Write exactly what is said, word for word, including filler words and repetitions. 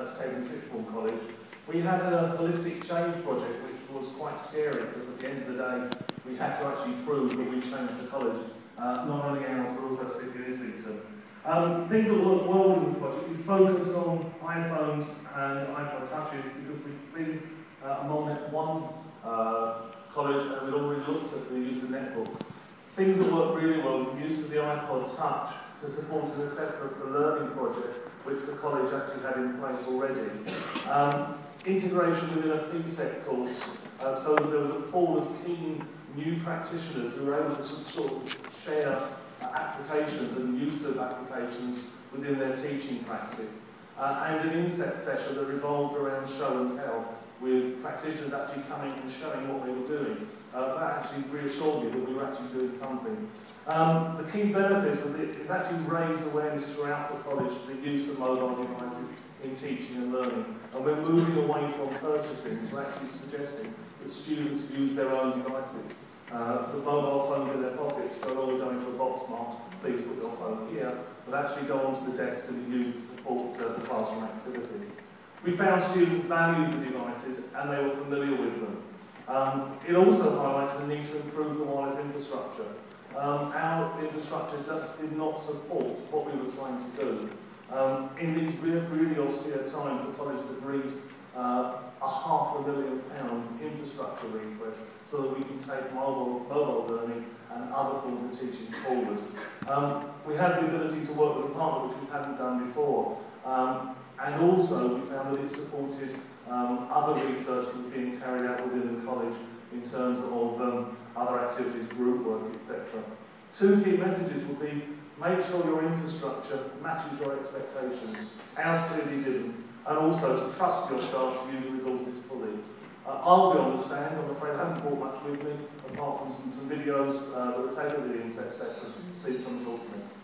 at Cambridge Sixth Form College, we had a holistic change project which was quite scary because at the end of the day we had to actually prove that we changed the college, uh, not only ours but also City of Islington. Um, things that work well in the project, we focused on iPhones and iPod touches because we've been uh, among one uh, college and we'd already looked at the use of netbooks. Things that work really well was the use of the iPod touch to support an assessment of the learning project which the college actually had in place already. Um, integration within a P SEC course, uh, so that there was a pool of keen new practitioners who were able to sort of share uh, applications and use of applications within their teaching practice. Uh, and an inset session that revolved around show and tell, with practitioners actually coming and showing what they were doing. Uh, that actually reassured me that we were actually doing something. Um, the key benefit was that it's actually raised awareness throughout the college for the use of mobile devices in teaching and learning. And we're moving away from purchasing to actually suggesting that students use their own devices. Uh, the mobile phones in their pockets don't always go into a box marked, please put your phone here, but actually go onto the desk and be used to support uh, the classroom activities. We found students valued the devices and they were familiar with them. Um, it also highlights the need to improve the wireless infrastructure. Um, our infrastructure just did not support what we were trying to do. Um, in these really, really austere times, the college has agreed uh, a half a million pound infrastructure refresh so that we can take mobile, mobile learning and other forms of teaching forward. Um, we had the ability to work with a partner which we hadn't done before. Um, and also we found that it supported um, other research that was being carried out within the college in terms of um, other activities, group work, et cetera. Two key messages would be, make sure your infrastructure matches your expectations. Ours clearly didn't. And also to trust your staff to use the resources fully. Uh, I'll be on the stand, I'm afraid I haven't brought much with me, apart from some, some videos uh, that were taken at the inset session. Please come and talk to me.